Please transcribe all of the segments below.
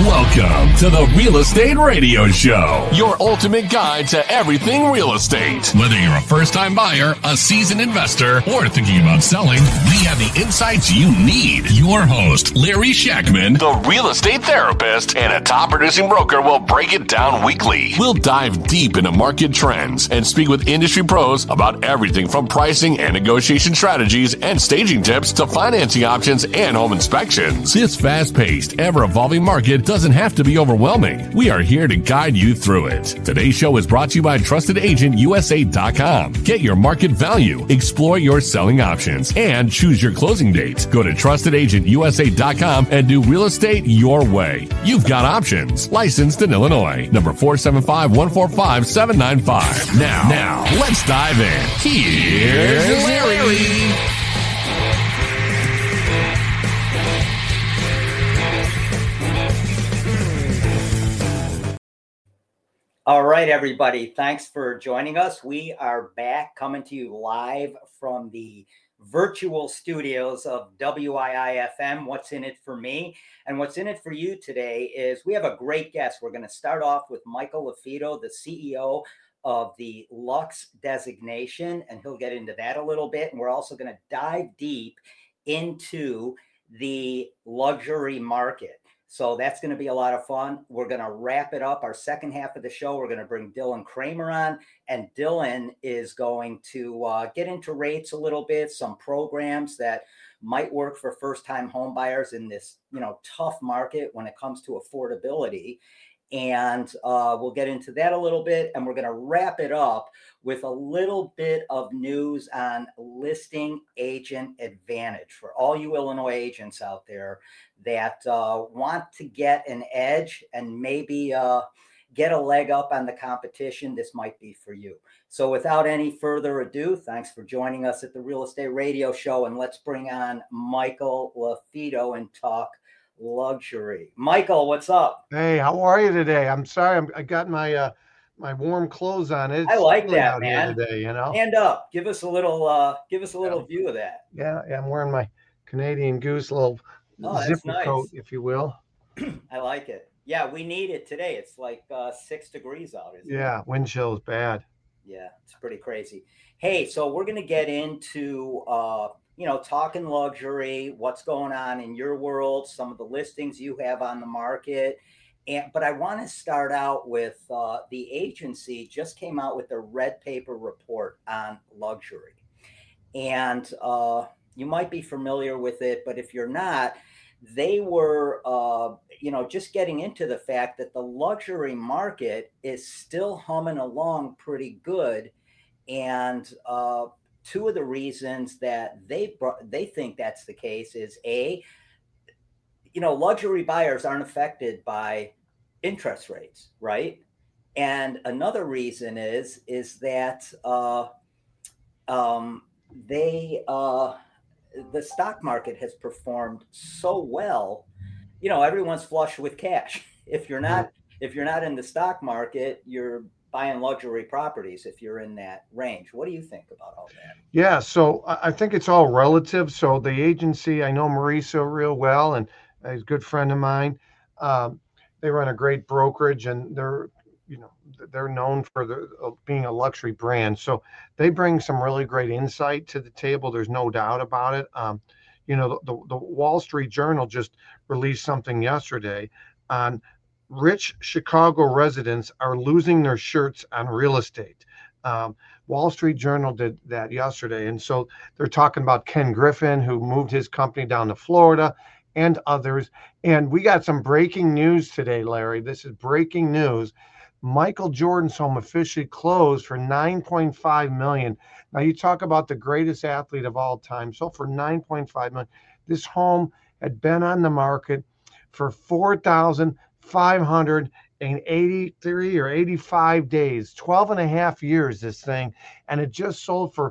Welcome to the Real Estate Radio Show, your ultimate guide to everything real estate. Whether you're a first-time buyer, a seasoned investor, or thinking about selling, we have the insights you need. Your host, Larry Shackman, the real estate therapist and a top-producing broker, will break it down weekly. We'll dive deep into market trends and speak with industry pros about everything from pricing and negotiation strategies and staging tips to financing options and home inspections. This fast-paced, ever-evolving market doesn't have to be overwhelming. We are here to guide you through it. Today's show is brought to you by TrustedAgentUSA.com. Get your market value, explore your selling options, and choose your closing date. Go to TrustedAgentUSA.com and do real estate your way. You've got options. Licensed in Illinois. Number 475-145-795. Now, let's dive in. Here's Larry. All right, everybody. Thanks for joining us. We are back coming to you live from the virtual studios of WIIFM. What's in it for me? And what's in it for you today is we have a great guest. We're going to start off with Michael LaFido, the CEO of the Lux designation, and he'll get into that a little bit. And we're also going to dive deep into the luxury market. So that's going to be a lot of fun. We're going to wrap it up. Our second half of the show, we're going to bring Dylan Kramer on, and Dylan is going to get into rates a little bit, some programs that might work for first-time home buyers in this, tough market when it comes to affordability. And we'll get into that a little bit, and we're going to wrap it up with a little bit of news on Listing Agent Advantage for all you Illinois agents out there that want to get an edge and maybe get a leg up on the competition. This might be for you. So without any further ado, thanks for joining us at the Real Estate Radio Show, and let's bring on Michael LaFido and talk luxury. Michael, what's up? Hey, how are you today? I'm sorry, I got my my warm clothes on. I like that, man. Today, Stand up. Give us a little view of that. Yeah, I'm wearing my Canadian Goose little zipper coat, if you will. I like it. Yeah, we need it today. It's like 6 degrees out. Wind chill is bad. Yeah, it's pretty crazy. Hey, so we're gonna get into talking luxury, what's going on in your world, some of the listings you have on the market. But I want to start out with the agency just came out with a red paper report on luxury. And you might be familiar with it, but if you're not, they were, just getting into the fact that the luxury market is still humming along pretty good. And two of the reasons that they think that's the case is luxury buyers aren't affected by interest rates, right? And another reason is that the stock market has performed so well. Everyone's flush with cash. If you're not in the stock market, you're buying luxury properties if you're in that range. What do you think about all that? Yeah, so I think it's all relative. So the agency, I know Mauricio real well, and he's a good friend of mine. They run a great brokerage, and they're known for being a luxury brand. So they bring some really great insight to the table. There's no doubt about it. The Wall Street Journal just released something yesterday on rich Chicago residents are losing their shirts on real estate. Wall Street Journal did that yesterday. And so they're talking about Ken Griffin, who moved his company down to Florida, and others. And we got some breaking news today, Larry. This is breaking news. Michael Jordan's home officially closed for $9.5 million. Now you talk about the greatest athlete of all time. So for $9.5 million, this home had been on the market for 4,583 or 85 days, 12 and a half years, this thing. And it just sold for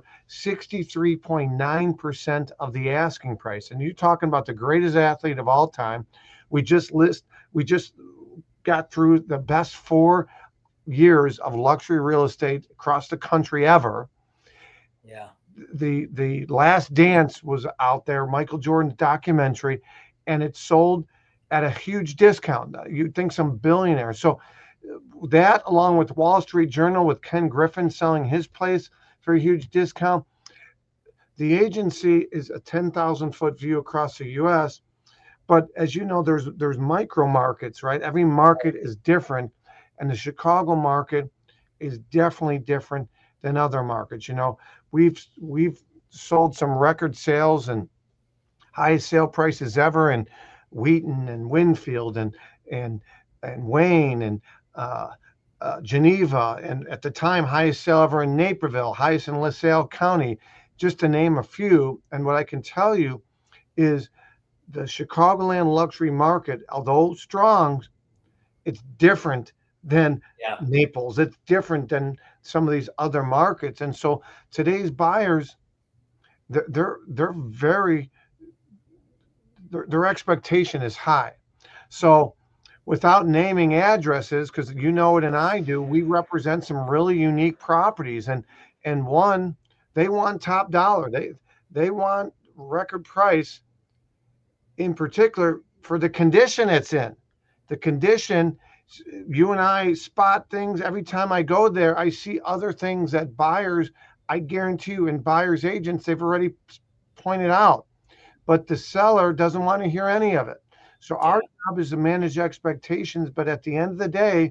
63.9% of the asking price. And you're talking about the greatest athlete of all time. We just got through the best 4 years of luxury real estate across the country ever. Yeah. The Last Dance was out there, Michael Jordan's documentary, and it sold at a huge discount. You'd think some billionaire. So that, along with Wall Street Journal with Ken Griffin selling his place for a huge discount, the agency is a 10,000-foot view across the U.S. But as you know, there's micro markets, right? Every market is different, and the Chicago market is definitely different than other markets. We've sold some record sales and highest sale prices ever in Wheaton and Winfield and Wayne and Geneva, and at the time highest sale ever in Naperville, highest in LaSalle County, just to name a few. And what I can tell you is the Chicagoland luxury market, although strong, it's different than Naples. It's different than some of these other markets. And so today's buyers, they're very, their expectation is high. So without naming addresses, because you know it and I do, we represent some really unique properties, and one, they want top dollar. They want record price, in particular for the condition it's in. The condition, you and I spot things every time I go there. I see other things that buyers, I guarantee you, and buyers agents, they've already pointed out, but the seller doesn't want to hear any of it. So our job is to manage expectations, but at the end of the day,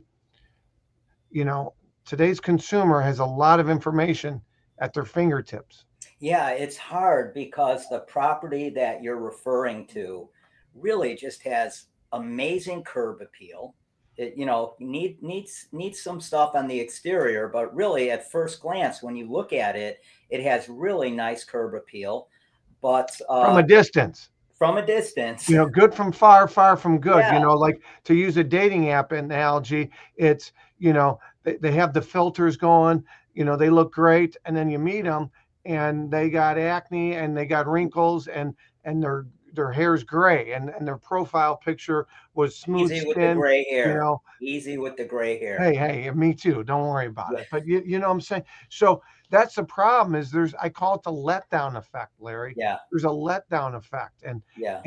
today's consumer has a lot of information at their fingertips. Yeah, it's hard because the property that you're referring to really just has amazing curb appeal. It, needs some stuff on the exterior, but really at first glance, when you look at it, it has really nice curb appeal. But from a distance, good from far, far from good. Like, to use a dating app analogy, it's, they have the filters going, they look great, and then you meet them and they got acne and they got wrinkles and their hair's gray and their profile picture was smooth easy skin, with the gray hair. Easy with the gray hair. Hey, me too. Don't worry about it. But you know what I'm saying? So that's the problem, is I call it the letdown effect, Larry. Yeah. There's a letdown effect. And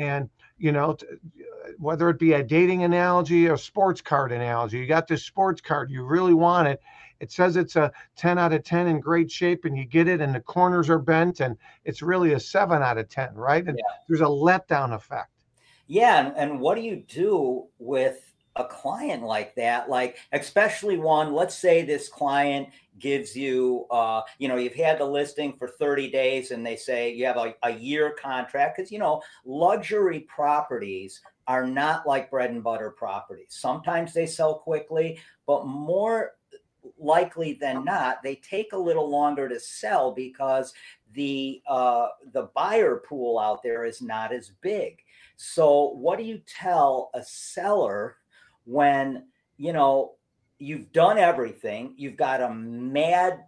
whether it be a dating analogy or sports card analogy, you got this sports card, you really want it. It says it's a 10 out of 10 in great shape, and you get it and the corners are bent and it's really a 7 out of 10, right? And there's a letdown effect. Yeah. And what do you do with a client like that? Like, especially one, let's say this client gives you, you've had the listing for 30 days and they say you have a year contract, because, luxury properties are not like bread and butter properties. Sometimes they sell quickly, but more likely than not, they take a little longer to sell because the buyer pool out there is not as big. So what do you tell a seller when, you've done everything, you've got a mad,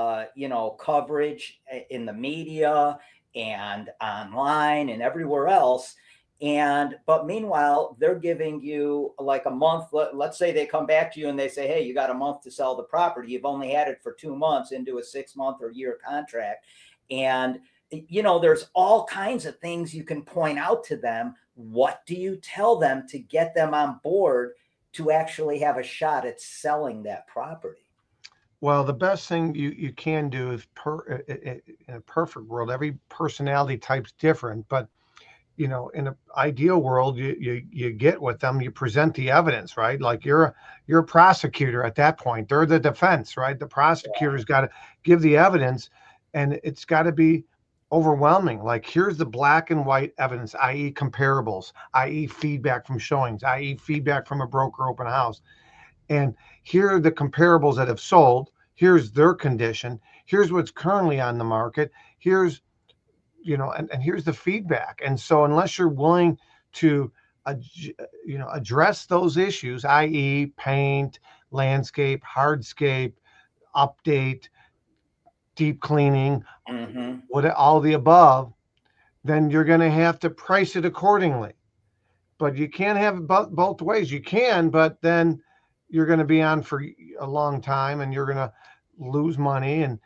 coverage in the media and online and everywhere else, but meanwhile, they're giving you like a month. Let's say they come back to you and they say, hey, you got a month to sell the property. You've only had it for 2 months into a 6-month or year contract. And, there's all kinds of things you can point out to them. What do you tell them to get them on board to actually have a shot at selling that property? Well, the best thing you can do is, in a perfect world, every personality type's different, but in an ideal world, you get with them, you present the evidence, right? Like, you're a prosecutor at that point. They're the defense, right? The prosecutor's got to give the evidence, and it's got to be overwhelming. Like, here's the black and white evidence, i.e. comparables, i.e. feedback from showings, i.e. feedback from a broker open house. And here are the comparables that have sold. Here's their condition. Here's what's currently on the market. Here's and here's the feedback. And so unless you're willing to, address those issues, i.e. paint, landscape, hardscape, update, deep cleaning, all the above, then you're going to have to price it accordingly. But you can't have it both ways. You can, but then you're going to be on for a long time and you're going to lose money. And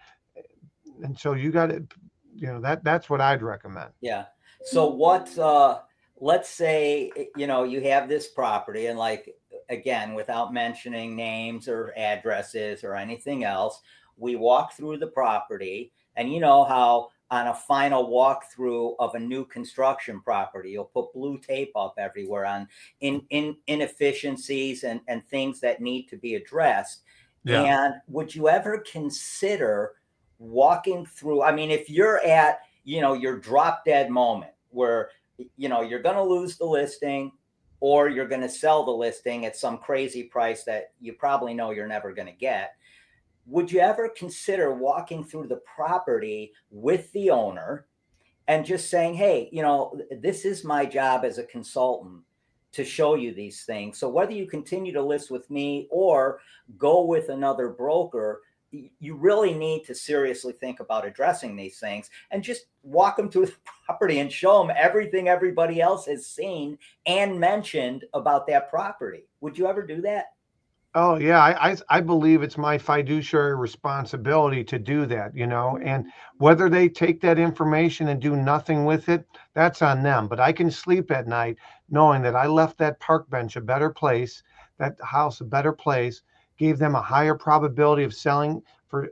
so you got to, that's what I'd recommend. Yeah. So let's say, you have this property, and like, again, without mentioning names or addresses or anything else, we walk through the property, and you know how on a final walkthrough of a new construction property, you'll put blue tape up everywhere on in inefficiencies and things that need to be addressed. Yeah. And would you ever consider walking through? I mean, if you're at, your drop dead moment where, you're going to lose the listing, or you're going to sell the listing at some crazy price that you probably know you're never going to get, would you ever consider walking through the property with the owner and just saying, hey, this is my job as a consultant to show you these things. So whether you continue to list with me or go with another broker, you really need to seriously think about addressing these things, and just walk them through the property and show them everything everybody else has seen and mentioned about that property. Would you ever do that? Oh yeah, I believe it's my fiduciary responsibility to do that, and whether they take that information and do nothing with it, that's on them. But I can sleep at night knowing that I left that park bench a better place, that house a better place, gave them a higher probability of selling for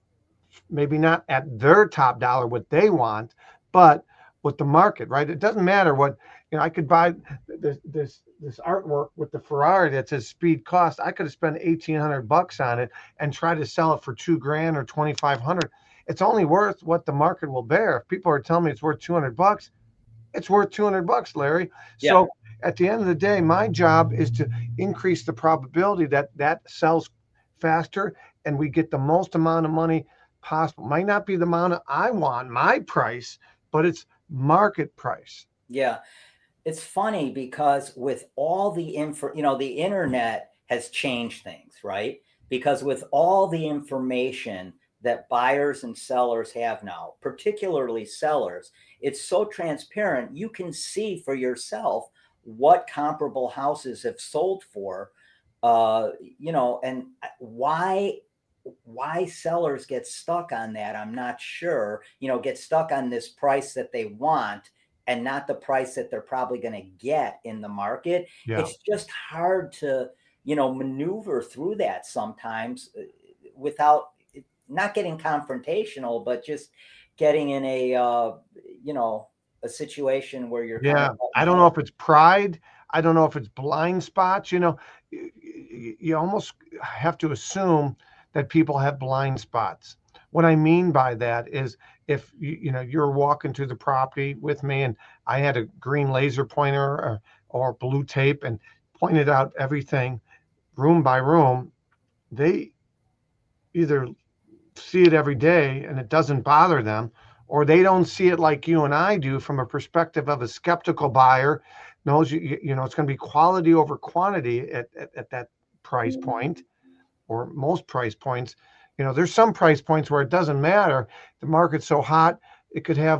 maybe not at their top dollar what they want, but with the market, right? It doesn't matter what, I could buy this artwork with the Ferrari that says speed cost. I could have spent $1,800 on it and try to sell it for $2,000 or $2,500. It's only worth what the market will bear. If people are telling me it's worth $200, it's worth $200, Larry. Yeah. So at the end of the day, my job is to increase the probability that sells faster and we get the most amount of money possible. Might not be the amount I want, my price, but it's market price. Yeah. It's funny because with all the the internet has changed things, right? Because with all the information that buyers and sellers have now, particularly sellers, it's so transparent. You can see for yourself what comparable houses have sold for, and why sellers get stuck on that, I'm not sure. Get stuck on this price that they want and not the price that they're probably going to get in the market. Yeah. It's just hard to, maneuver through that sometimes without not getting confrontational, but just getting in a situation where you're. Yeah. I don't know if it's pride. I don't know if it's blind spots. You almost have to assume that people have blind spots. What I mean by that is if you're walking through the property with me and I had a green laser pointer or blue tape and pointed out everything room by room, they either see it every day and it doesn't bother them, or they don't see it like you and I do from a perspective of a skeptical buyer knows it's going to be quality over quantity at that price point, or most price points. There's some price points where it doesn't matter. The market's so hot, it could have,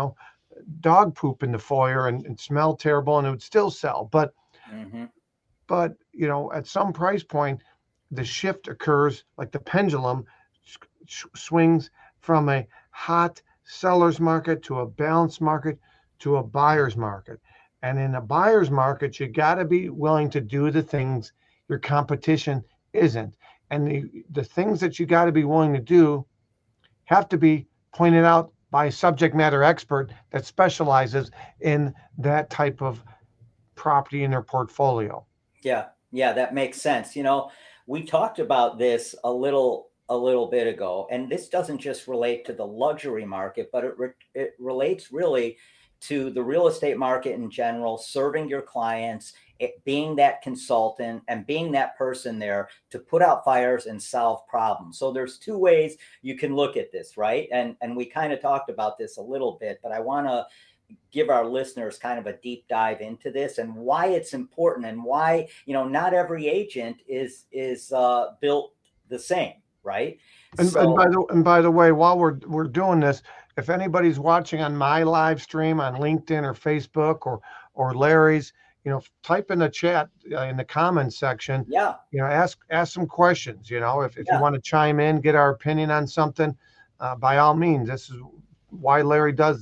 dog poop in the foyer and smell terrible and it would still sell. But, but, at some price point, the shift occurs, like the pendulum swings from a hot seller's market to a balanced market to a buyer's market. And in a buyer's market, you got to be willing to do the things your competition isn't. And the things that you got to be willing to do have to be pointed out by a subject matter expert that specializes in that type of property in their portfolio. Yeah, that makes sense. We talked about this a little bit ago, and this doesn't just relate to the luxury market, but it relates really to the real estate market in general, serving your clients, being that consultant and being that person there to put out fires and solve problems. So there's two ways you can look at this, right? And we kind of talked about this a little bit, but I want to give our listeners kind of a deep dive into this and why it's important and why, not every agent is built the same, right? And by the way, while we're doing this, if anybody's watching on my live stream on LinkedIn or Facebook or Larry's, type in the chat in the comments section. Yeah. Ask some questions. If you want to chime in, get our opinion on something, by all means, this is why Larry does this.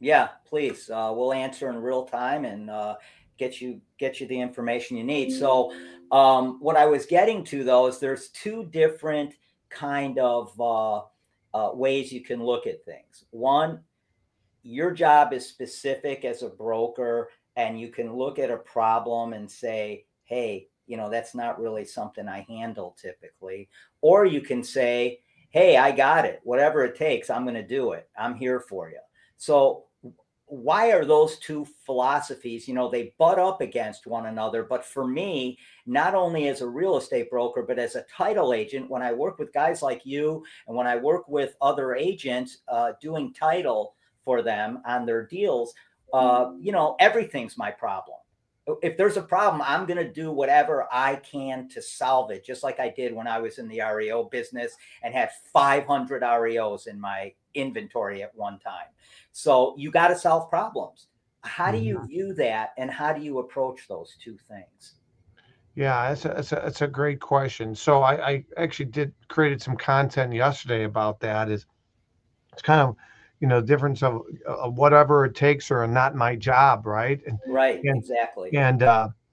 Yeah, please. We'll answer in real time and get you the information you need. So, what I was getting to though is there's two different kind of ways you can look at things. One, your job is specific as a broker, and you can look at a problem and say, hey, that's not really something I handle typically. Or you can say, hey, I got it. Whatever it takes, I'm going to do it. I'm here for you. So why are those two philosophies, they butt up against one another? But for me, not only as a real estate broker, but as a title agent, when I work with guys like you and when I work with other agents doing title for them on their deals, everything's my problem. If there's a problem, I'm going to do whatever I can to solve it, just like I did when I was in the REO business and had 500 REOs in my inventory at one time. So you got to solve problems. How do you view that, and how do you approach those two things? Yeah, it's a great question. So I actually created some content yesterday about that. It's kind of, difference of whatever it takes or not my job, right? Right, And exactly. and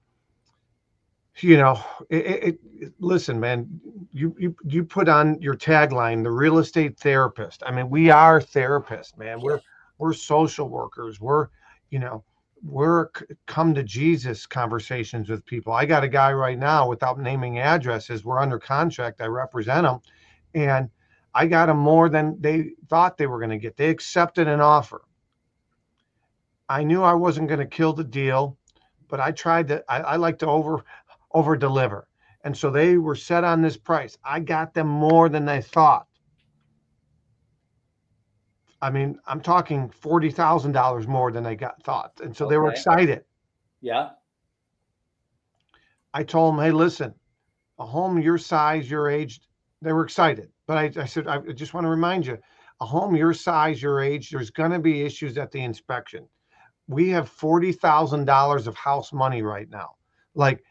listen, man, you put on your tagline, the real estate therapist. I mean, we are therapists, man. We're social workers. You know, come to Jesus conversations with people. I got a guy right now, without naming addresses. We're under contract. I represent him, and I got them more than they thought they were going to get. They accepted an offer. I knew I wasn't going to kill the deal, but I tried to. I like to over deliver, and so they were set on this price. I got them more than they thought. I mean, I'm talking $40,000 more than they thought, and so they were excited. Yeah. I told them, hey, listen, a home your size, your age, they were excited. But I said, I just want to remind you, a home your size, your age, there's going to be issues at the inspection. We have $40,000 of house money right now. Like,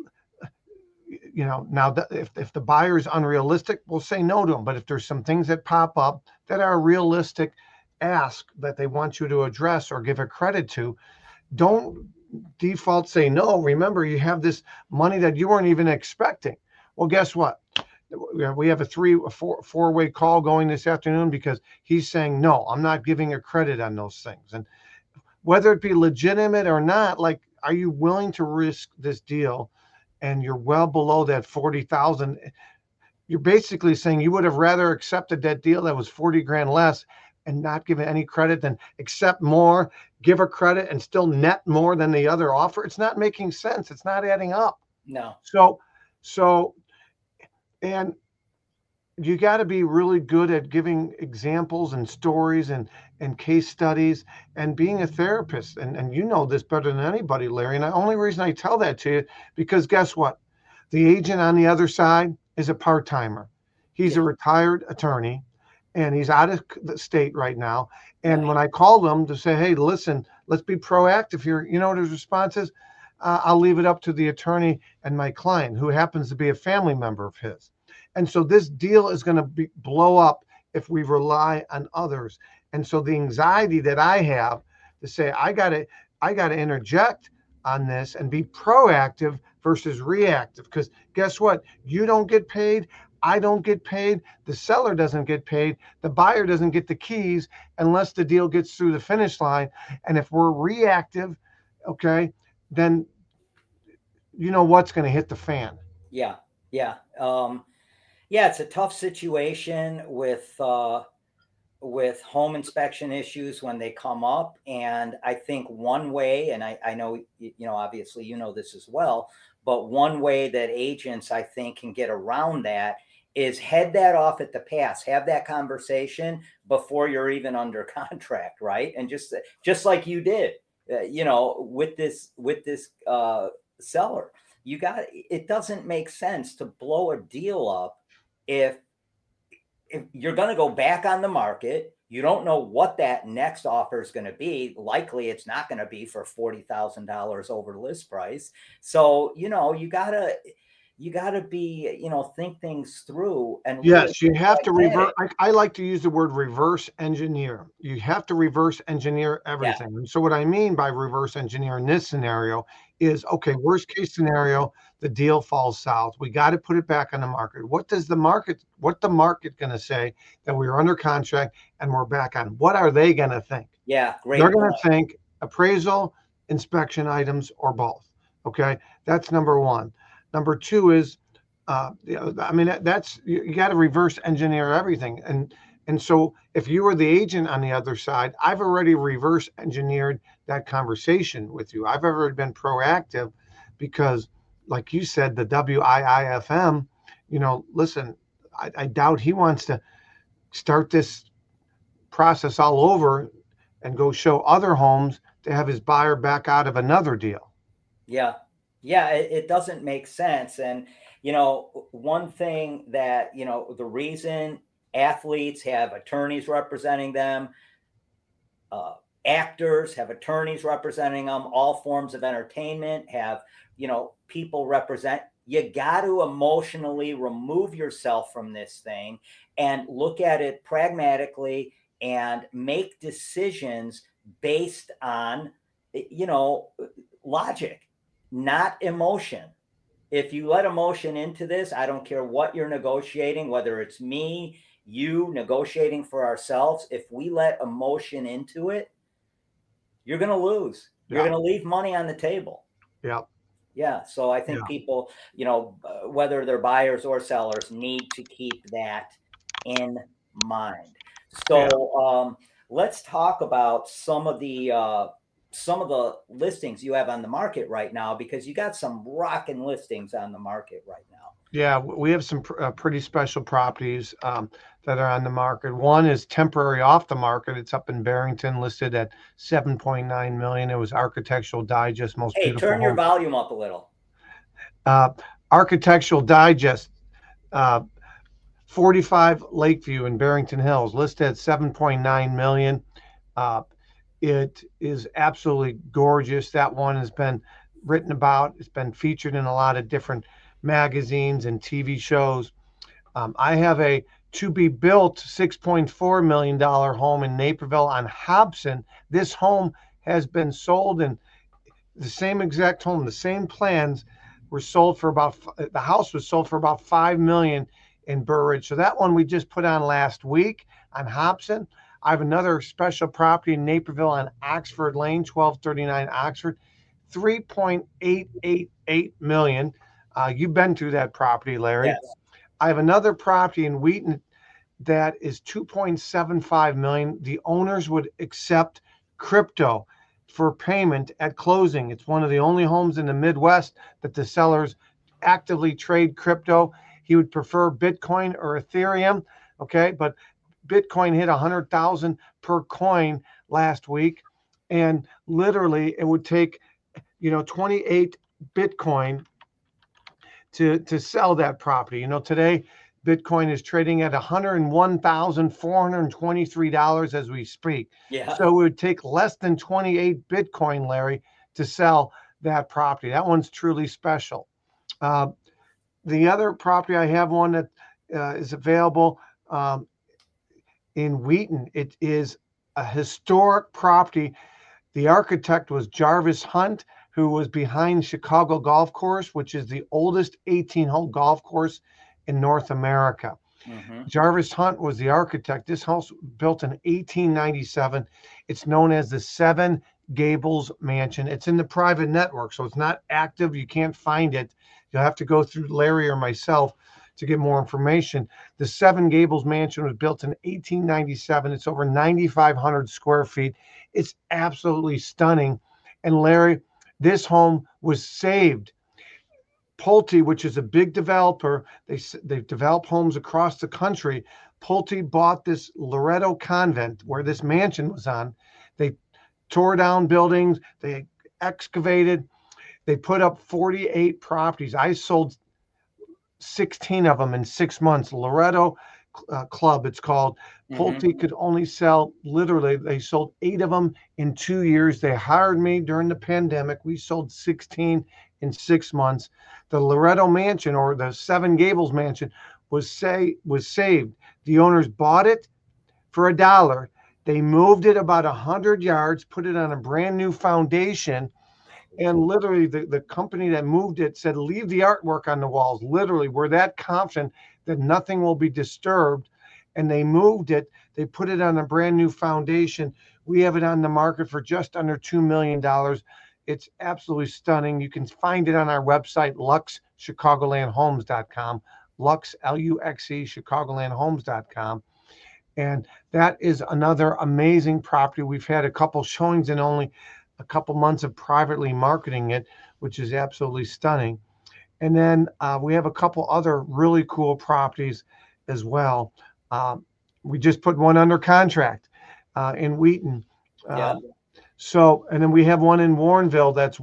now if the buyer is unrealistic, we'll say no to them. But if there's some things that pop up that are realistic, ask that they want you to address or give a credit to, don't default say no. Remember, you have this money that you weren't even expecting. Well, guess what? We have a four-way call going this afternoon because he's saying, no, I'm not giving a credit on those things. And whether it be legitimate or not, like, are you willing to risk this deal? And you're well below that 40,000. You're basically saying you would have rather accepted that deal that was 40 grand less and not give any credit than accept more, give a credit, and still net more than the other offer. It's not making sense. It's not adding up. No. So, and you got to be really good at giving examples and stories and case studies and being a therapist. And you know this better than anybody, Larry. And the only reason I tell that to you, because guess what? The agent on the other side is a part-timer. He's a retired attorney, and he's out of the state right now. And when I called him to say, hey, listen, let's be proactive here, you know what his response is? I'll leave it up to the attorney and my client, who happens to be a family member of his. And so this deal is going to blow up if we rely on others. And so the anxiety that I have to say, I got to interject on this and be proactive versus reactive. Because guess what? You don't get paid. I don't get paid. The seller doesn't get paid. The buyer doesn't get the keys unless the deal gets through the finish line. And if we're reactive, okay, then you know what's going to hit the fan. Yeah. Yeah. Yeah, it's a tough situation with home inspection issues when they come up. And I think one way, and I know, obviously, this as well, but one way that agents, I think, can get around that is head that off at the pass, have that conversation before you're even under contract. Right. And just like you did, with this seller, it doesn't make sense to blow a deal up if you're going to go back on the market. You don't know what that next offer is going to be. Likely it's not going to be for $40,000 over list price. So, you you got to be, think things through and really Yes, you have to reverse. pragmatic. I like to use the word reverse engineer. You have to reverse engineer Yeah, everything. And so, what I mean by reverse engineer in this scenario is okay, worst case scenario, the deal falls south. We got to put it back on the market. What the market going to say that we are under contract and we're back on? What are they going to think? yeah, They're great going point. to think appraisal, inspection items, or both. Okay, that's number one. Number two is I mean, that's you got to reverse engineer everything, and so if you were the agent on the other side, I've already reverse engineered that conversation with you. I've already been proactive because, like you said, the WIIFM. Listen, I doubt he wants to start this process all over and go show other homes to have his buyer back out of another deal. Yeah. Yeah, it doesn't make sense. And, one thing that, the reason athletes have attorneys representing them, uh, actors have attorneys representing them, all forms of entertainment have, people represent. You got to emotionally remove yourself from this thing and look at it pragmatically and make decisions based on, logic, not emotion. If you let emotion into this, I don't care what you're negotiating, whether it's me, you negotiating for ourselves. If we let emotion into it, you're going to lose. You're Yeah, going to leave money on the table. yeah, Yeah. So I yeah, think people, whether they're buyers or sellers, need to keep that in mind. yeah. So let's talk about some of the listings you have on the market right now, because you got some rocking listings on the market right now. Yeah, we have some pretty special properties that are on the market. One is temporary off the market. It's up in Barrington, listed at 7.9 million. It was Architectural Digest, most Hey, beautiful turn your home. volume up a little. Uh, Architectural Digest, uh, 45 Lakeview in Barrington Hills, listed at 7.9 million. Uh, it is absolutely gorgeous. That one has been written about. It's been featured in a lot of different magazines and TV shows. I have a to be built $6.4 million home in Naperville on Hobson. This home has been sold, and the same exact home, the same plans were sold for about, the house was sold for about 5 million in Burridge. So that one we just put on last week on Hobson. I have another special property in Naperville on Oxford Lane, 1239 Oxford, 3.888 million. You've been through that property, Larry. Yes. I have another property in Wheaton that is 2.75 million. The owners would accept crypto for payment at closing. It's one of the only homes in the Midwest that the sellers actively trade crypto. He would prefer Bitcoin or Ethereum. Okay, but Bitcoin hit 100,000 per coin last week, and literally it would take 28 Bitcoin to sell that property. Today Bitcoin is trading at $101,423 as we speak. Yeah. So it would take less than 28 Bitcoin, Larry, to sell that property. That one's truly special. The other property, I have one that is available in Wheaton. It is a historic property. The architect was Jarvis Hunt, who was behind Chicago Golf Course, which is the oldest 18-hole golf course in North America. Mm-hmm. Jarvis Hunt was the architect. This house built in 1897. It's known as the Seven Gables Mansion. It's in the private network, so it's not active. You can't find it. You'll have to go through Larry or myself to get more information. The Seven Gables Mansion was built in 1897. It's over 9,500 square feet. It's absolutely stunning. And Larry, this home was saved. Pulte, which is a big developer, they develop homes across the country. Pulte bought this Loretto Convent where this mansion was on. They tore down buildings, they excavated, they put up 48 properties. I sold 16 of them in 6 months. Loretto Club, it's called. Pulte could only sell, literally, they sold 8 of them in 2 years. They hired me during the pandemic. We sold 16 in 6 months. The Loretto Mansion, or the Seven Gables Mansion, was saved. The owners bought it for $1. They moved it about 100 yards, put it on a brand new foundation, and literally the company that moved it said, leave the artwork on the walls. Literally, we're that confident that nothing will be disturbed. And they moved it. They put it on a brand new foundation. We have it on the market for just under $2 million. It's absolutely stunning. You can find it on our website, luxchicagolandhomes.com, Lux, Luxe, chicagolandhomes.com. And that is another amazing property. We've had a couple showings and only a couple months of privately marketing it, which is absolutely stunning. And then we have a couple other really cool properties as well. We just put one under contract in Wheaton. So, and then we have one in Warrenville that's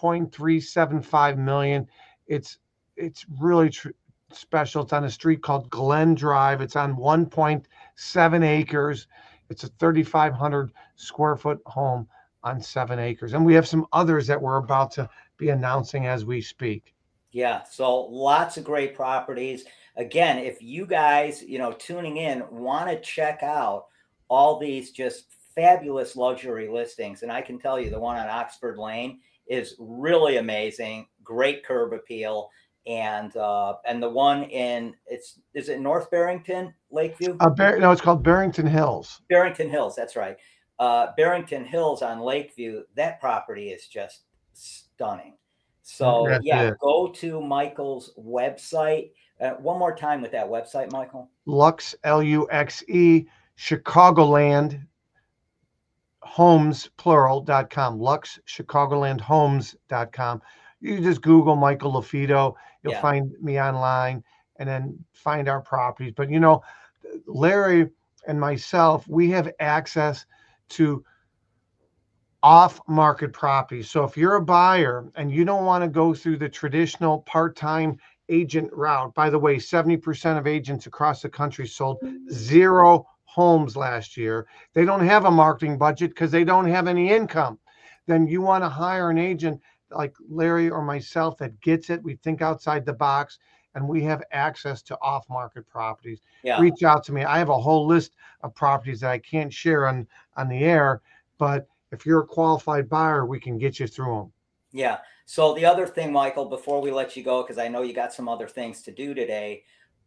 $1.375 million. It's really special. It's on a street called Glen Drive. It's on 1.7 acres. It's a 3,500 square foot home on 7 acres. And we have some others that we're about to be announcing as we speak. Yeah. So lots of great properties. Again, if you guys, tuning in, want to check out all these just fabulous luxury listings, and I can tell you the one on Oxford Lane is really amazing. Great curb appeal. And the one is it North Barrington, Lakeview? No, it's called Barrington Hills. Barrington Hills, that's right. Barrington Hills on Lakeview, that property is just stunning. So go to Michael's website. One more time with that website, Michael. Lux, Luxe, Chicagoland Homes, plural.com. Lux, Chicagolandhomes.com. You just Google Michael LaFido. You'll find me online and then find our properties. But, Larry and myself, we have access to off-market properties. So if you're a buyer and you don't want to go through the traditional part-time agent route, by the way, 70% of agents across the country sold 0 homes last year. They don't have a marketing budget because they don't have any income. Then you want to hire an agent like Larry or myself that gets it. We think outside the box, and we have access to off-market properties. Reach out to me. I have a whole list of properties that I can't share on the air, but if you're a qualified buyer, we can get you through them. Yeah. So the other thing, Michael, before we let you go, because I know you got some other things to do today,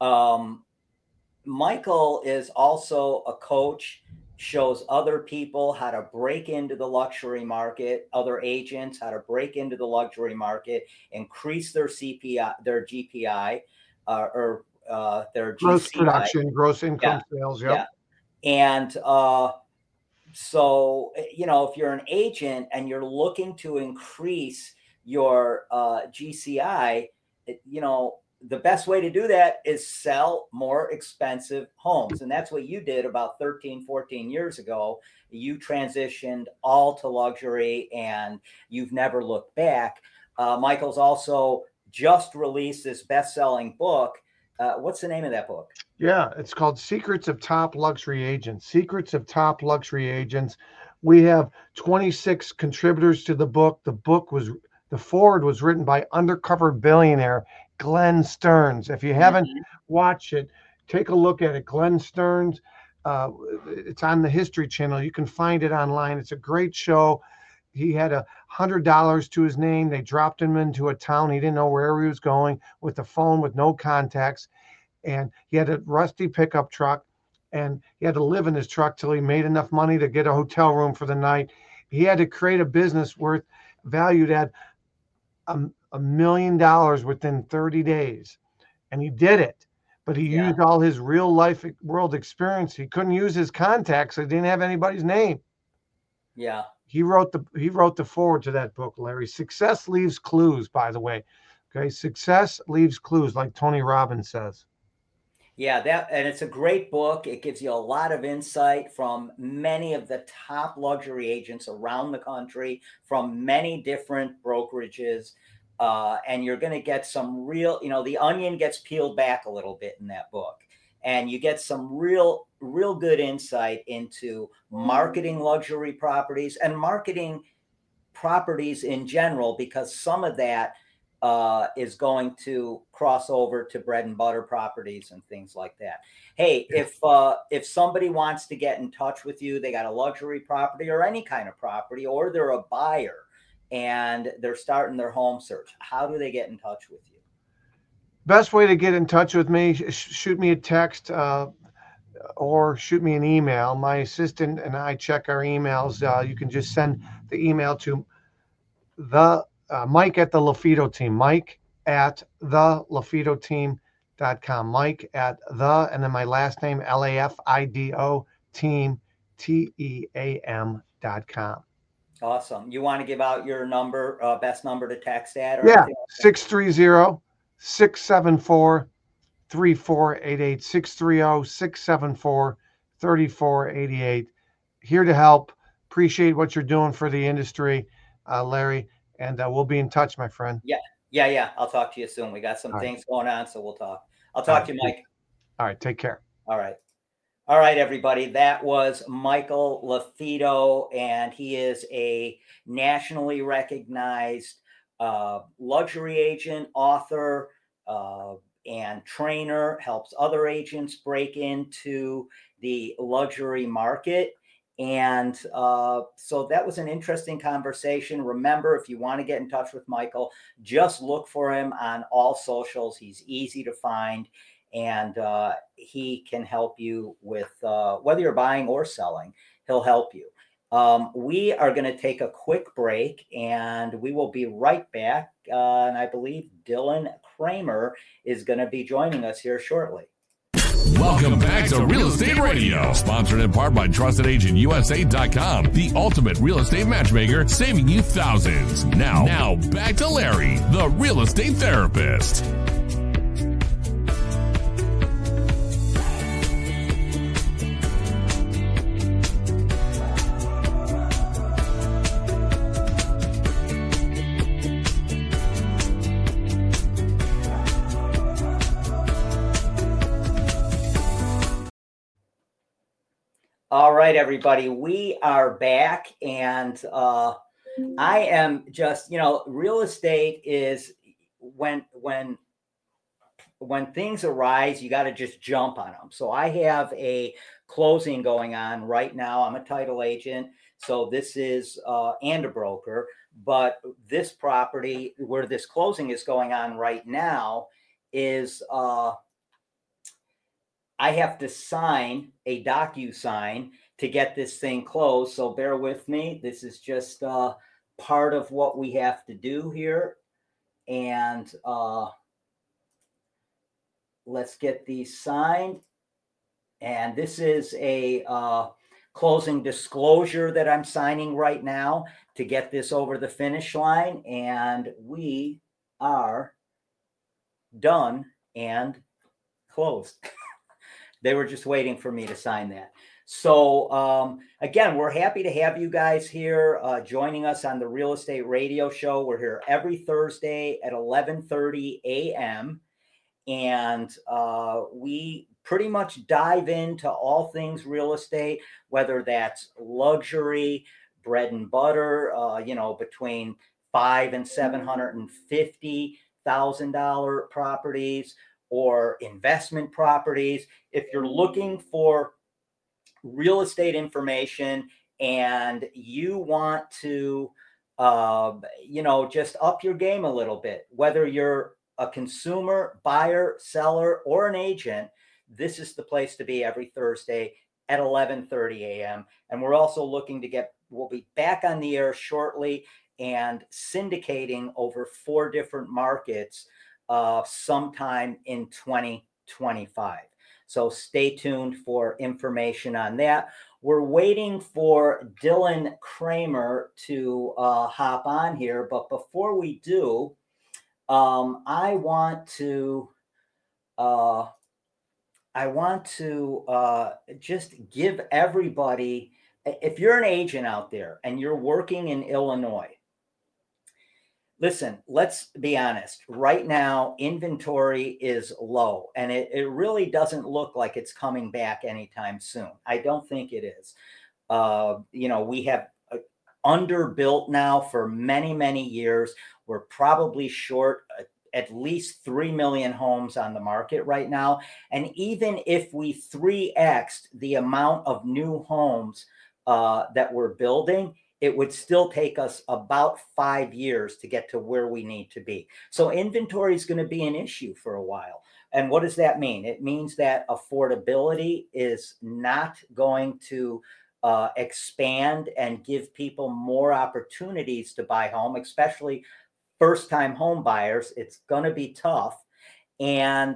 Michael is also a coach, shows other people how to break into the luxury market, other agents how to break into the luxury market, increase their CPI, their GPI, or their gross GCI. Production, gross income sales. Yep. Yeah. And so, if you're an agent and you're looking to increase your GCI, the best way to do that is sell more expensive homes. And that's what you did about 13, 14 years ago. You transitioned all to luxury and you've never looked back. Michael's also just released this best-selling book. What's the name of that book? Yeah, it's called Secrets of Top Luxury Agents. Secrets of Top Luxury Agents. We have 26 contributors to the book. The foreword was written by undercover billionaire Glenn Stearns. If you haven't watched it, take a look at it. Glenn Stearns. It's on the History Channel. You can find it online. It's a great show. He had $100 to his name. They dropped him into a town. He didn't know where he was going, with a phone with no contacts. And he had a rusty pickup truck, and he had to live in his truck till he made enough money to get a hotel room for the night. He had to create a business valued at $1 million within 30 days. And he did it. But he used all his real life world experience. He couldn't use his contacts. So he didn't have anybody's name. Yeah. He wrote the foreword to that book, Larry. Success leaves clues, by the way. Okay. Success leaves clues, like Tony Robbins says. Yeah, and it's a great book. It gives you a lot of insight from many of the top luxury agents around the country, from many different brokerages. And you're going to get some real, the onion gets peeled back a little bit in that book. And you get some real good insight into marketing luxury properties and marketing properties in general, because some of that is going to cross over to bread and butter properties and things like that. Hey, if somebody wants to get in touch with you, they got a luxury property or any kind of property, or they're a buyer and they're starting their home search, how do they get in touch with you? Best way to get in touch with me, shoot me a text or shoot me an email. My assistant and I check our emails. You can just send the email to Mike at the Lafido team, Mike at the Lafido team.com, Mike at the, and then my last name, LAFIDO team, TEAM.com. Awesome. You want to give out your number, best number to text at? Or yeah, 630-674-3488, 630-674-3488. Here to help. Appreciate what you're doing for the industry, Larry, and we'll be in touch, my friend. Yeah. I'll talk to you soon. We got some things going on, so we'll talk. I'll talk to you, Mike. All right. Take care. All right, everybody. That was Michael Lafido, and he is a nationally recognized luxury agent, author, and trainer, helps other agents break into the luxury market. And so that was an interesting conversation. Remember, if you want to get in touch with Michael, just look for him on all socials. He's easy to find, and he can help you with whether you're buying or selling. He'll help you. We are going to take a quick break, and we will be right back. And I believe Dylan Kramer is going to be joining us here shortly. Welcome back to Real Estate Radio, sponsored in part by TrustedAgentUSA.com, the ultimate real estate matchmaker, saving you thousands. Now back to Larry, the real estate therapist. All right, everybody, we are back, and I am just, real estate is when things arise, you got to just jump on them. So I have a closing going on right now. I'm a title agent, so this is and a broker, but this property where this closing is going on right now is I have to sign a DocuSign to get this thing closed. So bear with me. This is just part of what we have to do here. And let's get these signed. And this is a closing disclosure that I'm signing right now to get this over the finish line. And we are done and closed. They were just waiting for me to sign that. So again, we're happy to have you guys here joining us on the Real Estate Radio Show. We're here every Thursday at 11:30 a.m. And we pretty much dive into all things real estate, whether that's luxury, bread and butter, between $500,000 and $750,000 properties, or investment properties. If you're looking for real estate information and you want to, just up your game a little bit, whether you're a consumer, buyer, seller, or an agent, this is the place to be every Thursday at 11:30 a.m. And we're also looking to we'll be back on the air shortly and syndicating over 4 different markets sometime in 2025. So stay tuned for information on that. We're waiting for Dylan Kramer to hop on here. But before we do, I want to just give everybody, if you're an agent out there and you're working in Illinois, listen, let's be honest. Right now, inventory is low, and it really doesn't look like it's coming back anytime soon. I don't think it is. We have underbuilt now for many, many years. We're probably short at least 3 million homes on the market right now. And even if we 3x'd the amount of new homes that we're building, it would still take us about 5 years to get to where we need to be. So inventory is going to be an issue for a while. And what does that mean? It means that affordability is not going to expand and give people more opportunities to buy home, especially first-time home buyers. It's going to be tough. And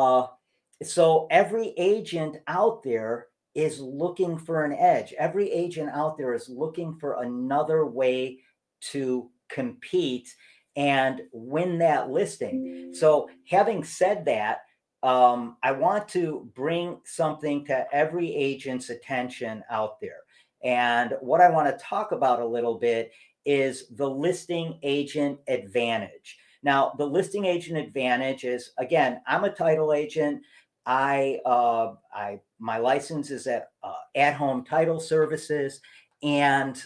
so every agent out there is looking for an edge. Every agent out there is looking for another way to compete and win that listing. So having said that, I want to bring something to every agent's attention out there. And what I want to talk about a little bit is the listing agent advantage. Now, the listing agent advantage is, again, I'm a title agent. My license is at Home Title Services, and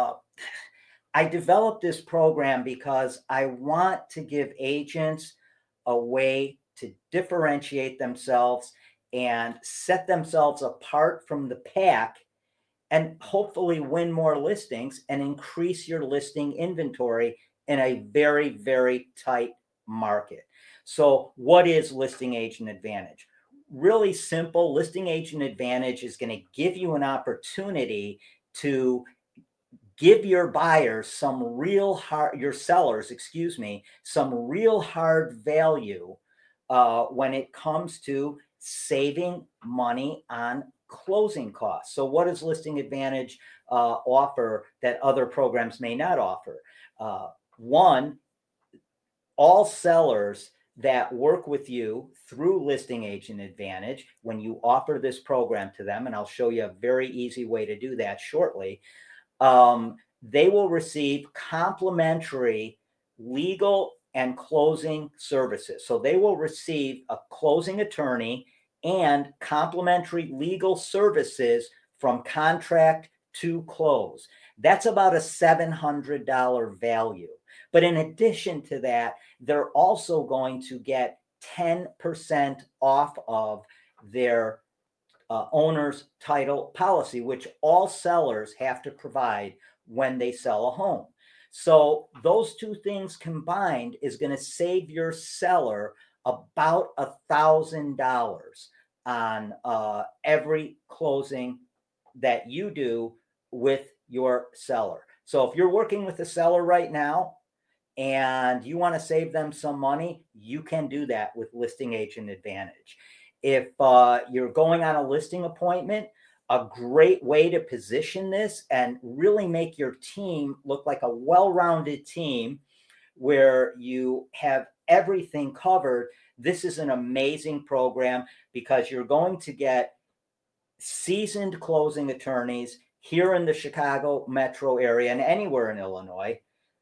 I developed this program because I want to give agents a way to differentiate themselves and set themselves apart from the pack, and hopefully win more listings and increase your listing inventory in a very, very tight market. So what is listing agent advantage? Really simple. Listing agent advantage is going to give you an opportunity to give your buyers some real hard, your sellers, some real hard value when it comes to saving money on closing costs. So what does listing advantage offer that other programs may not offer? One, all sellers that work with you through listing agent advantage, when you offer this program to them, and I'll show you a very easy way to do that shortly, they will receive complimentary legal and closing services. So they will receive a closing attorney and complimentary legal services from contract to close. That's about a $700 value. But in addition to that, they're also going to get 10% off of their owner's title policy, which all sellers have to provide when they sell a home. So those two things combined is going to save your seller about $1,000 on every closing that you do with your seller. So if you're working with a seller right now and you want to save them some money, you can do that with listing agent advantage. If you're going on a listing appointment, a great way to position this and really make your team look like a well-rounded team where you have everything covered. This is an amazing program because you're going to get seasoned closing attorneys here in the Chicago metro area and anywhere in Illinois,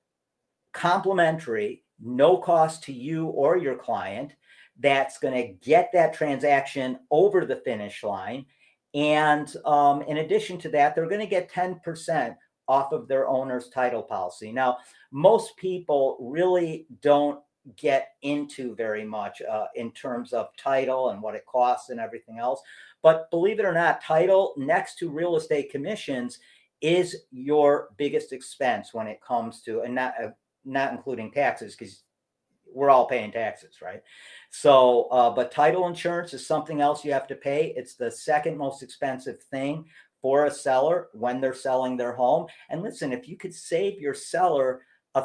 complimentary, no cost to you or your client, that's going to get that transaction over the finish line. And in addition to that, they're going to get 10% off of their owner's title policy. Now, most people really don't get into very much in terms of title and what it costs and everything else. But believe it or not, title next to real estate commissions is your biggest expense when it comes to, and not including taxes, because we're all paying taxes, right? So, but title insurance is something else you have to pay. It's the second most expensive thing for a seller when they're selling their home. And listen, if you could save your seller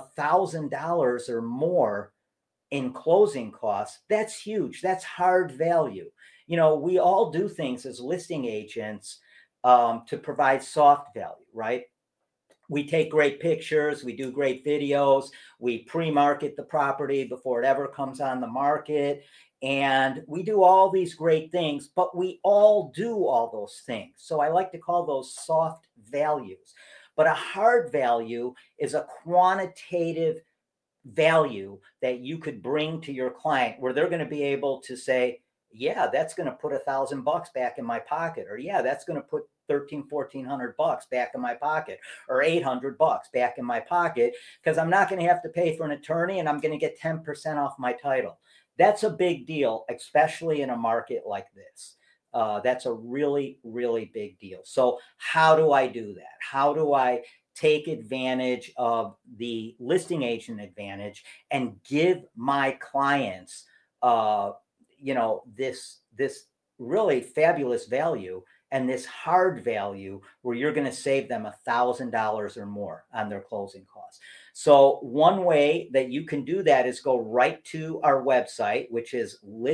$1,000 or more in closing costs, that's huge. That's hard value. You know, we all do things as listing agents to provide soft value, right? We take great pictures, we do great videos, we pre-market the property before it ever comes on the market, and we do all these great things, but we all do all those things. So I like to call those soft values. But a hard value is a quantitative value that you could bring to your client where they're going to be able to say, yeah, that's going to put $1,000 back in my pocket, or yeah, that's going to put $1,300-$1,400 back in my pocket, or $800 back in my pocket, because I'm not going to have to pay for an attorney and I'm going to get 10% off my title. That's a big deal, especially in a market like this. That's a really, really big deal. So how do I do that? How do I take advantage of the listing agent advantage and give my clients, this really fabulous value and this hard value where you're going to save them $1,000 or more on their closing costs? So one way that you can do that is go right to our website, which is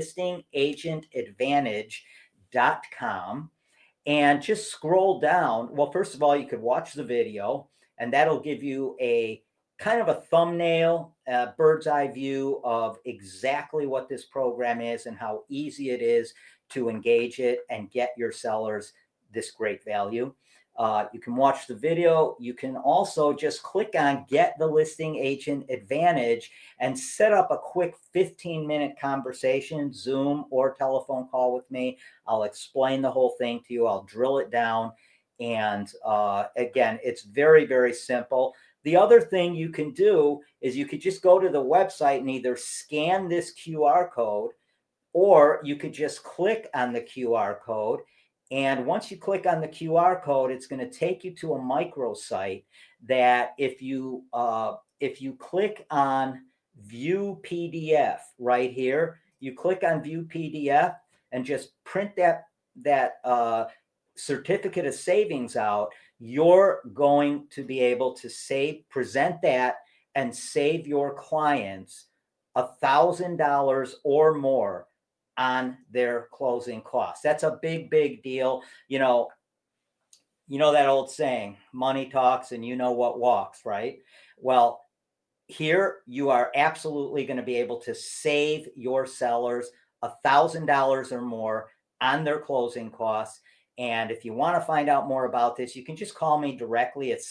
listingagentadvantage.com, and just scroll down. Well, first of all, you could watch the video, and that'll give you a kind of a thumbnail, bird's eye view of exactly what this program is and how easy it is to engage it and get your sellers this great value. You can watch the video. You can also just click on Get the Listing Agent Advantage and set up a quick 15-minute conversation, Zoom or telephone call with me. I'll explain the whole thing to you. I'll drill it down. And again, it's very, very simple. The other thing you can do is you could just go to the website and either scan this QR code, or you could just click on the QR code. And once you click on the QR code, it's going to take you to a microsite that if you click on View PDF right here, you click on View PDF and just print that certificate of savings out, you're going to be able to present that and save your clients $1,000 or more on their closing costs. That's a big, big deal. You know that old saying, money talks and you know what walks, right? Well, here you are absolutely going to be able to save your sellers $1,000 or more on their closing costs. And if you want to find out more about this, you can just call me directly at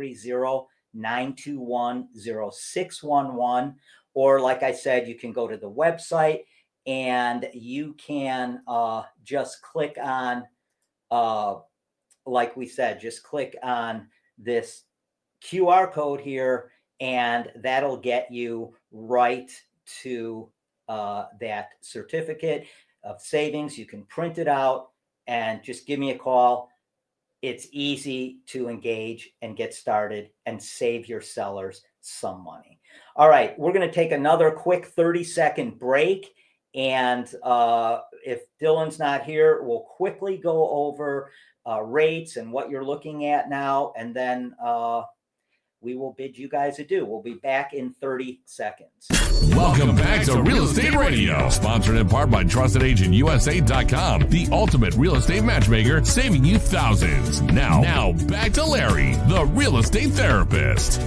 630-921-0611. Or like I said, you can go to the website and you can just click on, like we said, just click on this QR code here, and that'll get you right to that certificate of savings. You can print it out and just give me a call. It's easy to engage and get started and save your sellers some money. All right, we're going to take another quick 30-second break. And if Dylan's not here, we'll quickly go over rates and what you're looking at now. And then we will bid you guys adieu. We'll be back in 30 seconds. Welcome back to Real Estate Radio, sponsored in part by TrustedAgentUSA.com, the ultimate real estate matchmaker, saving you thousands. Now back to Larry, the real estate therapist.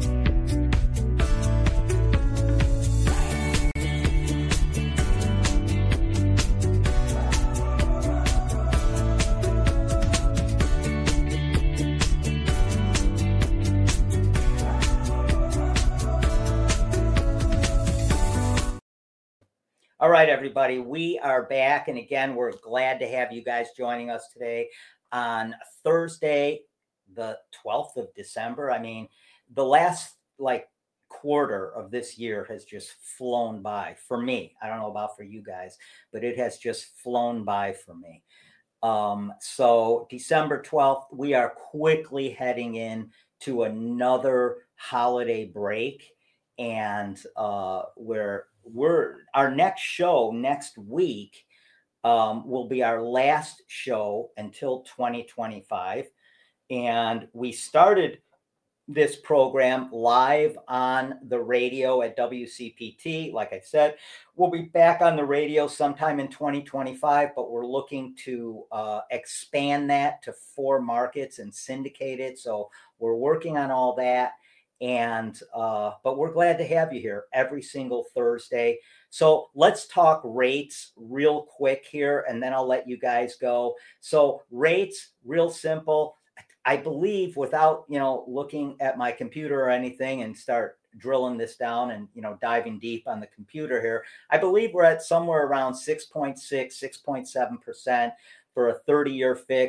All right, everybody, we are back. And again, we're glad to have you guys joining us today on Thursday, the 12th of December. I mean, the last quarter of this year has just flown by for me. I don't know about for you guys, but it has just flown by for me. So December 12th, we are quickly heading in to another holiday break. And our next show next week will be our last show until 2025. And we started this program live on the radio at WCPT. Like I said, we'll be back on the radio sometime in 2025, but we're looking to expand that to 4 markets and syndicate it. So we're working on all that. And but we're glad to have you here every single Thursday. So let's talk rates real quick here, and then I'll let you guys go. So rates, real simple. I believe, without looking at my computer or anything and start drilling this down and diving deep on the computer here, I believe we're at somewhere around 6.6, 6.7% for a 30-year fix.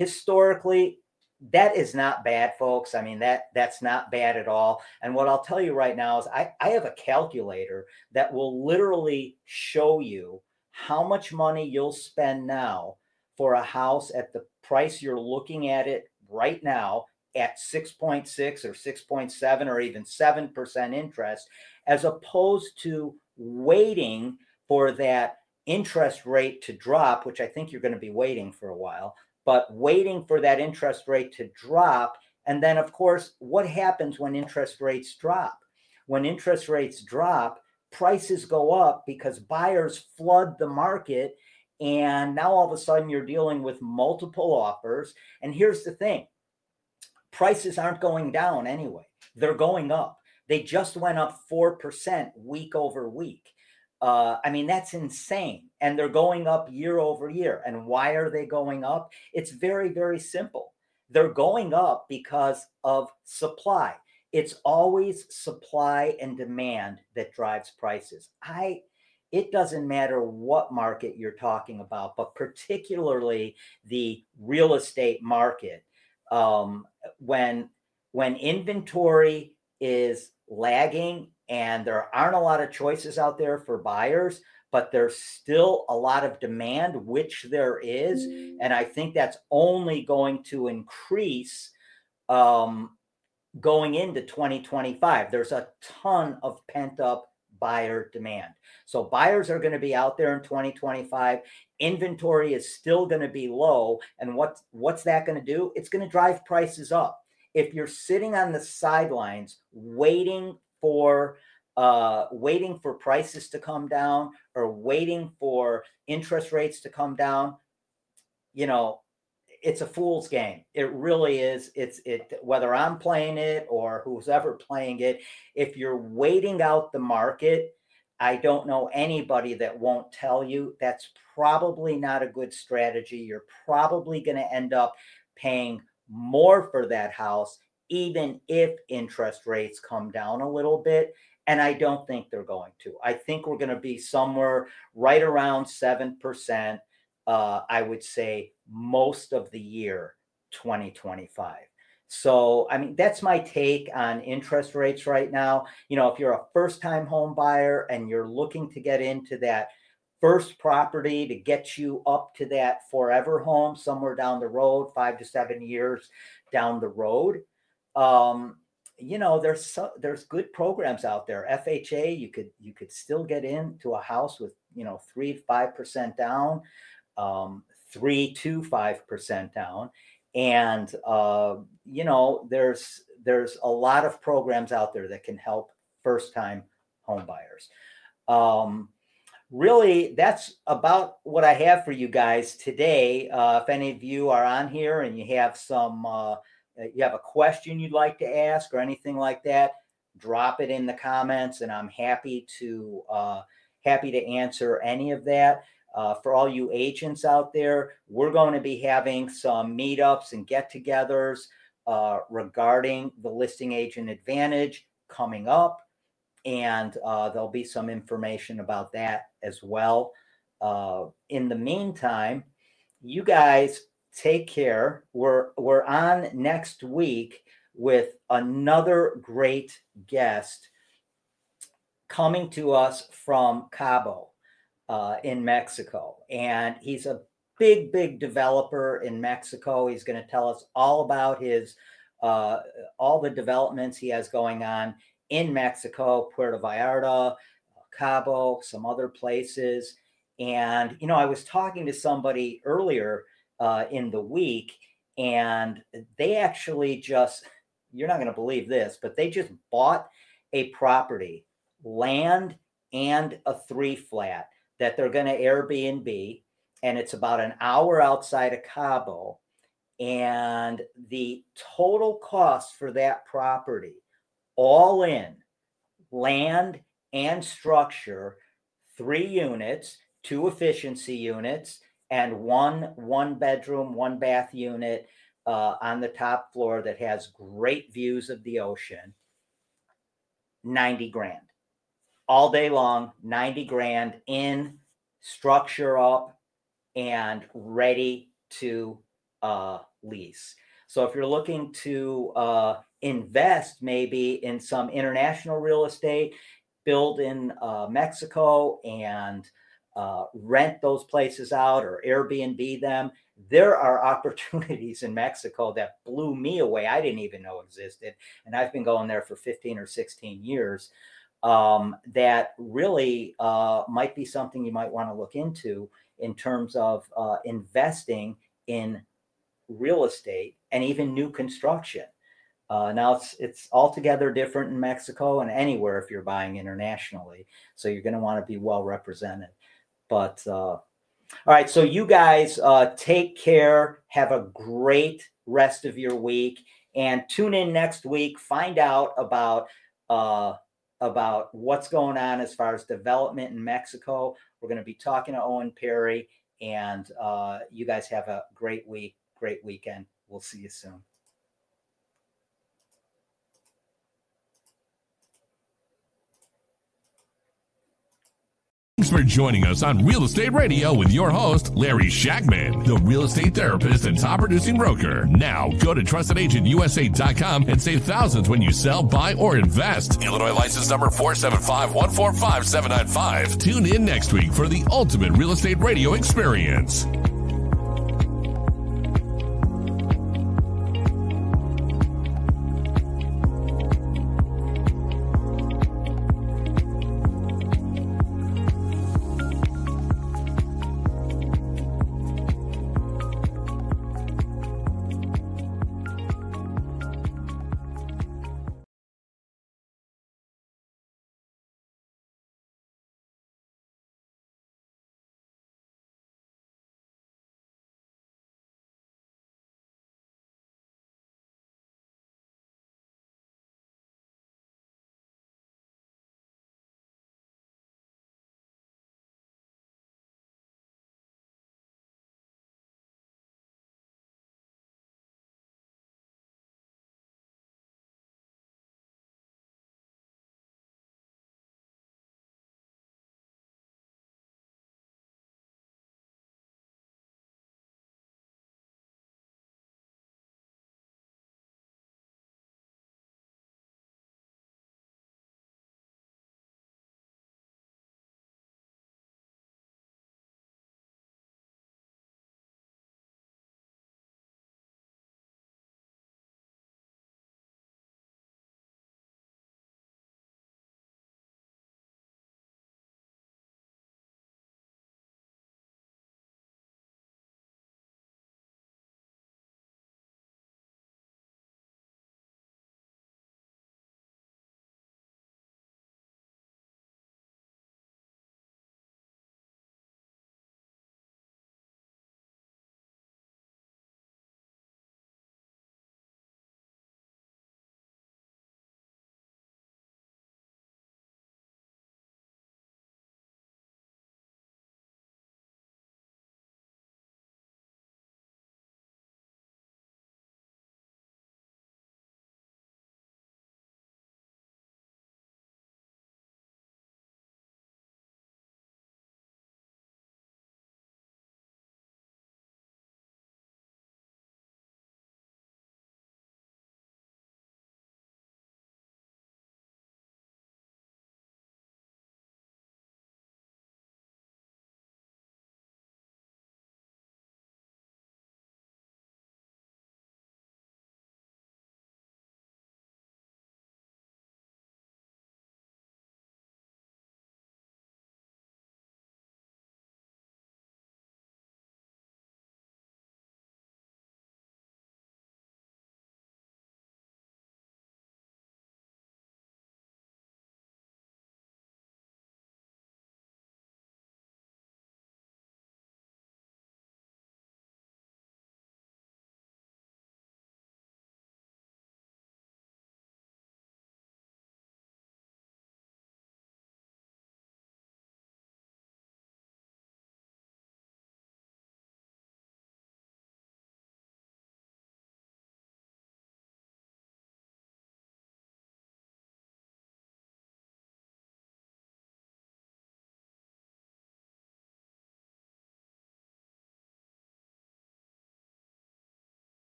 historically, that is not bad, folks. I mean, that's not bad at all. And what I'll tell you right now is I have a calculator that will literally show you how much money you'll spend now for a house at the price you're looking at it right now at 6.6 or 6.7 or even 7% interest, as opposed to waiting for that interest rate to drop, which I think you're going to be waiting for a while, but waiting for that interest rate to drop. And then, of course, what happens when interest rates drop? When interest rates drop, prices go up because buyers flood the market. And now all of a sudden you're dealing with multiple offers. And here's the thing, prices aren't going down anyway. They're going up. They just went up 4% week over week. I mean, that's insane. And they're going up year over year. And why are they going up? It's very, very simple. They're going up because of supply. It's always supply and demand that drives prices. It doesn't matter what market you're talking about, but particularly the real estate market. When inventory is lagging and there aren't a lot of choices out there for buyers, but there's still a lot of demand, which there is. And I think that's only going to increase going into 2025. There's a ton of pent up buyer demand. So buyers are going to be out there in 2025. Inventory is still going to be low. And what's that going to do? It's going to drive prices up. If you're sitting on the sidelines waiting for prices to come down or waiting for interest rates to come down, it's a fool's game. It really is. Whether I'm playing it or who's ever playing it, if you're waiting out the market, I don't know anybody that won't tell you that's probably not a good strategy. You're probably going to end up paying more for that house, even if interest rates come down a little bit. And I don't think they're going to. I think we're going to be somewhere right around 7%. I would say most of the year 2025. So, I mean, that's my take on interest rates right now. If you're a first-time home buyer and you're looking to get into that first property to get you up to that forever home somewhere down the road, 5 to 7 years down the road, there's good programs out there. FHA, you could still get into a house with 3 to 5% down. 3 to 5% down. And, there's a lot of programs out there that can help first-time home buyers. Really, that's about what I have for you guys today. If any of you are on here and you have you have a question you'd like to ask or anything like that, drop it in the comments and I'm happy to answer any of that. For all you agents out there, we're going to be having some meetups and get-togethers regarding the Listing Agent Advantage coming up. And there'll be some information about that as well. In the meantime, you guys take care. We're on next week with another great guest coming to us from Cabo. In Mexico. And he's a big developer in Mexico. He's going to tell us all about his, all the developments he has going on in Mexico, Puerto Vallarta, Cabo, some other places. And, I was talking to somebody earlier in the week, and they actually you're not going to believe this, but they just bought a property, land and a 3-flat that they're going to Airbnb, and it's about an hour outside of Cabo. And the total cost for that property, all in, land and structure, 3 units, 2 efficiency units, and one bedroom, 1 bath unit on the top floor that has great views of the ocean, $90,000. All day long, $90,000 in, structure up, and ready to lease. So if you're looking to invest maybe in some international real estate, build in Mexico and rent those places out or Airbnb them, there are opportunities in Mexico that blew me away. I didn't even know existed. And I've been going there for 15 or 16 years. That really might be something you might want to look into in terms of investing in real estate and even new construction. Now it's altogether different in Mexico and anywhere if you're buying internationally. So you're going to want to be well represented. But all right, so you guys take care. Have a great rest of your week, and tune in next week. Find out about what's going on as far as development in Mexico. We're going to be talking to Owen Perry, and you guys have a great week, great weekend. We'll see you soon. Thanks for joining us on Real Estate Radio with your host, Larry Shackman, the real estate therapist and top producing broker. Now, go to TrustedAgentUSA.com and save thousands when you sell, buy, or invest. Illinois license number 475145795. Tune in next week for the ultimate real estate radio experience.